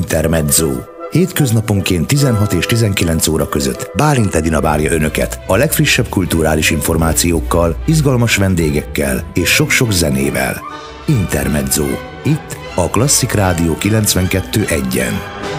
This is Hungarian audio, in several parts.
Intermezzo. Hétköznaponként 16 és 19 óra között Bálint Edina várja Önöket a legfrissebb kulturális információkkal, izgalmas vendégekkel és sok-sok zenével. Intermezzo. Itt a Klasszik Rádió 92.1-en.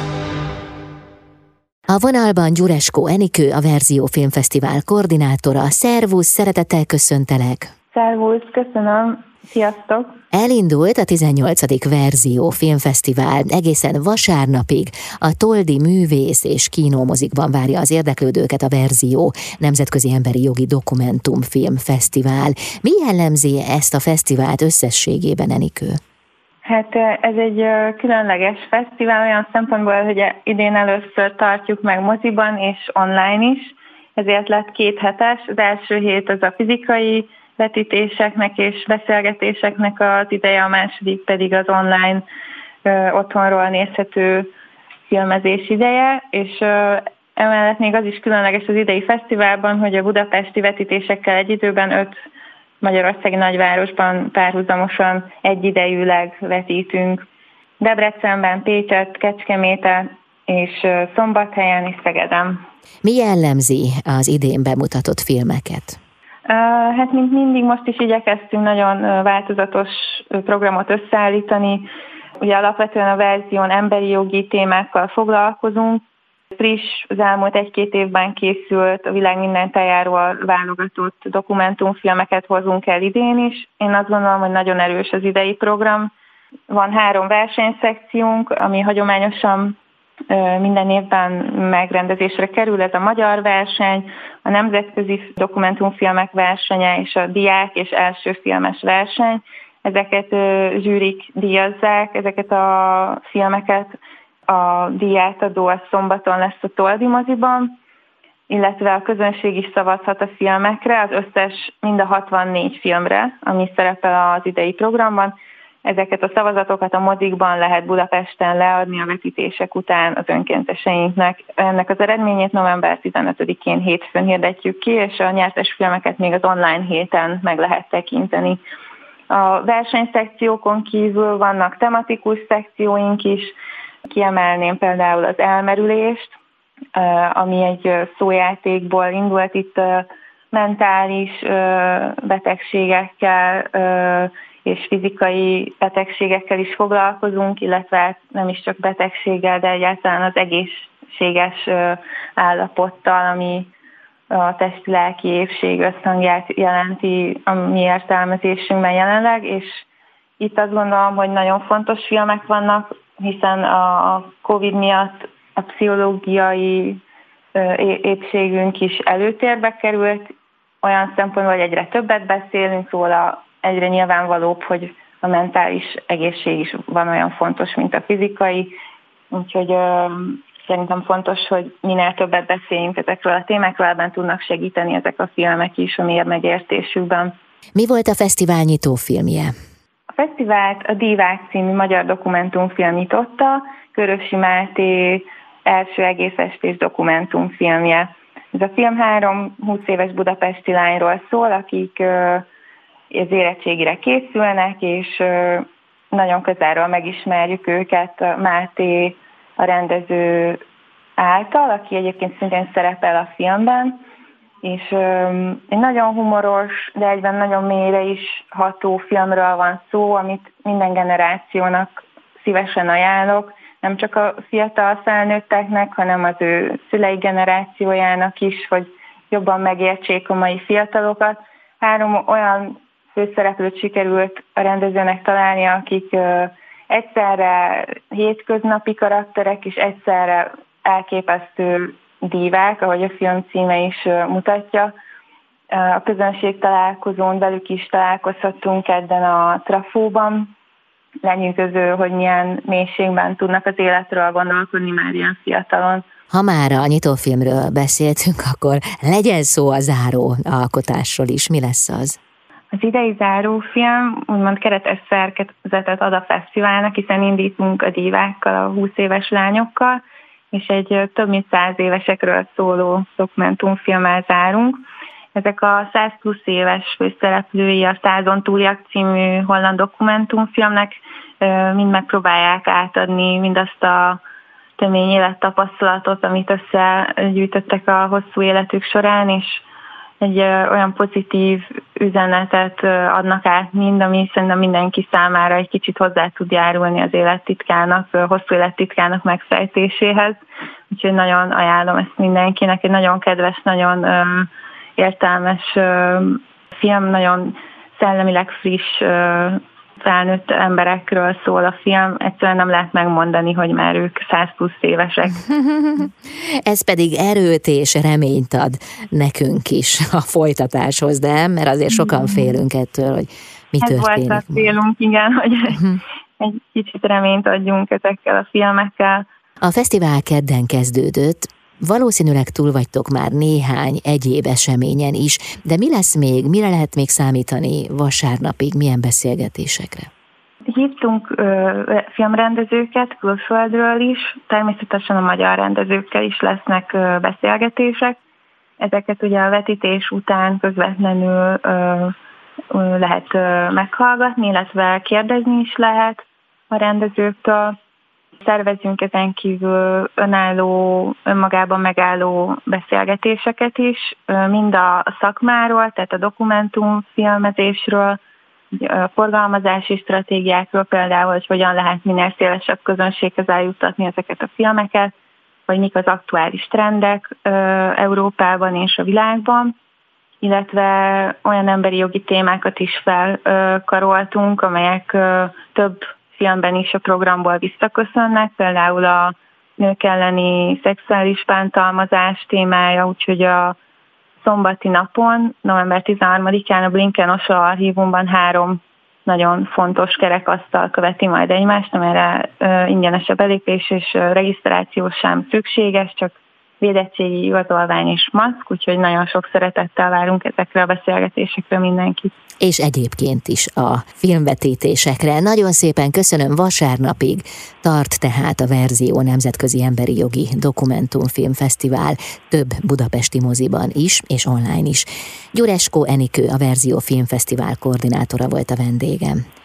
A vonalban Gyureskó Enikő, a Verzió Filmfesztivál koordinátora. Szervusz, szeretettel köszöntelek! Szervusz, köszönöm! Sziasztok! Elindult a 18. Verzió Filmfesztivál, egészen vasárnapig a Toldi Művész és Kínómozikban várja az érdeklődőket a Verzió Nemzetközi Emberi Jogi Dokumentumfilm Fesztivál. Mi jellemzi ezt a fesztivált összességében, Enikő? Hát ez egy különleges fesztivál olyan szempontból, hogy idén először tartjuk meg moziban és online is, ezért lett 2 hetes. Az első hét az a fizikai vetítéseknek és beszélgetéseknek az ideje, a második pedig az online otthonról nézhető filmezés ideje, és emellett még az is különleges az idei fesztiválban, hogy a budapesti vetítésekkel egy időben 5 magyarországi nagyvárosban párhuzamosan egyidejűleg vetítünk. Debrecenben, Pécsett, Kecskeméten és Szombathelyen és Szegeden. Mi jellemzi az idén bemutatott filmeket? Hát mint mindig most is igyekeztünk nagyon változatos programot összeállítani. Ugye alapvetően a verzión emberi jogi témákkal foglalkozunk. Friss, az elmúlt 1-2 évben készült, a világ minden tájáról válogatott dokumentumfilmeket hozunk el idén is. Én azt gondolom, hogy nagyon erős az idei program. Van 3 versenyszekciónk, ami hagyományosan minden évben megrendezésre kerül, ez a magyar verseny, a nemzetközi dokumentumfilmek versenye és a diák és első filmes verseny. Ezeket zsűrik díjazzák, ezeket a filmeket. A díjátadó a szombaton lesz a Toldi moziban, illetve a közönség is szavazhat a filmekre, az összes mind a 64 filmre, ami szerepel az idei programban. Ezeket a szavazatokat a mozikban lehet Budapesten leadni a vetítések után az önkénteseinknek. Ennek az eredményét november 15-én hétfőn hirdetjük ki, és a nyertes filmeket még az online héten meg lehet tekinteni. A versenyszekciókon kívül vannak tematikus szekcióink is. Kiemelném például az elmerülést, ami egy szójátékból indult. Itt mentális betegségekkel és fizikai betegségekkel is foglalkozunk, illetve nem is csak betegséggel, de egyáltalán az egészséges állapottal, ami a testi-lelki épség összhangját jelenti a mi értelmezésünkben jelenleg, és itt azt gondolom, hogy nagyon fontos filmek vannak, hiszen a Covid miatt a pszichológiai épségünk is előtérbe került, olyan szempontból, hogy egyre többet beszélünk róla, egyre nyilvánvalóbb, hogy a mentális egészség is van olyan fontos, mint a fizikai, úgyhogy szerintem fontos, hogy minél többet beszéljünk ezekről a témákról, ebben tudnak segíteni ezek a filmek is a mér megértésükben. Mi volt a fesztivál nyitófilmje? A fesztivált a Dívák című magyar dokumentumfilm nyitotta, Körösi Máté első egész estés dokumentumfilmje. Ez a film 3 20 éves budapesti lányról szól, akik az érettségire készülnek, és nagyon közelről megismerjük őket Máté a rendező által, aki egyébként szintén szerepel a filmben, és egy nagyon humoros, de egyben nagyon mélyre is ható filmről van szó, amit minden generációnak szívesen ajánlok, nem csak a fiatal felnőtteknek, hanem az ő szülei generációjának is, hogy jobban megértsék a mai fiatalokat. 3 olyan főszereplőt sikerült a rendezőnek találni, akik egyszerre hétköznapi karakterek, és egyszerre elképesztő dívák, ahogy a film címe is mutatja. A közönség találkozón velük is találkozhattunk kedden a Trafóban. Lenyűgöző, hogy milyen mélységben tudnak az életről gondolkodni már ilyen fiatalon. Ha már a nyitófilmről beszéltünk, akkor legyen szó a záró alkotásról is. Mi lesz az? Az idei zárófilm úgymond keretes szerkezetet ad a fesztiválnak, hiszen indítunk a dívákkal, a 20 éves lányokkal, és egy több mint 100 évesekről szóló dokumentumfilmmel zárunk. Ezek a 100 plusz éves főszereplői a 100-on túliak című holland dokumentumfilmnek mind megpróbálják átadni mindazt a tömény élettapasztalatot, amit összegyűjtöttek a hosszú életük során, és egy olyan pozitív üzenetet adnak át mind, ami szerintem mindenki számára egy kicsit hozzá tud járulni az élettitkának, hosszú élettitkának megfejtéséhez. Úgyhogy nagyon ajánlom ezt mindenkinek, egy nagyon kedves, nagyon értelmes film, nagyon szellemileg friss, felnőtt emberekről szól a film, egyszerűen nem lehet megmondani, hogy már ők 100+ évesek. Ez pedig erőt és reményt ad nekünk is a folytatáshoz, de mert azért sokan félünk ettől, hogy mi történik. Ez félünk, igen, hogy egy kicsit reményt adjunk ezekkel a filmekkel. A fesztivál kedden kezdődött, valószínűleg túl vagytok már néhány egyéb eseményen is, de mi lesz még, mire lehet még számítani vasárnapig, milyen beszélgetésekre? Hívtunk filmrendezőket külföldről is, természetesen a magyar rendezőkkel is lesznek beszélgetések. Ezeket ugye a vetítés után közvetlenül lehet meghallgatni, illetve kérdezni is lehet a rendezőktől. Szervezünk ezen kívül önmagában megálló beszélgetéseket is, mind a szakmáról, tehát a dokumentumfilmezésről, a forgalmazási stratégiákról például, hogy hogyan lehet minél szélesebb közönséghez eljuttatni ezeket a filmeket, vagy mik az aktuális trendek Európában és a világban, illetve olyan emberi jogi témákat is felkaroltunk, amelyek több filmben is a programból visszaköszönnek, például a nők elleni szexuális bántalmazás témája, úgyhogy a szombati napon, november 13-án a Blinken-Oslo archívumban 3 nagyon fontos kerekasztal követi majd egymást, amelyre ingyenes a belépés és regisztráció sem szükséges, csak védettségi igazolvány és maszk, úgyhogy nagyon sok szeretettel várunk ezekre a beszélgetésekre mindenkit. És egyébként is a filmvetítésekre. Nagyon szépen köszönöm, vasárnapig tart tehát a Verzió Nemzetközi Emberi Jogi Dokumentumfilmfesztivál több budapesti moziban is, és online is. Gyureskó Enikő, a Verzió Filmfesztivál koordinátora volt a vendégem.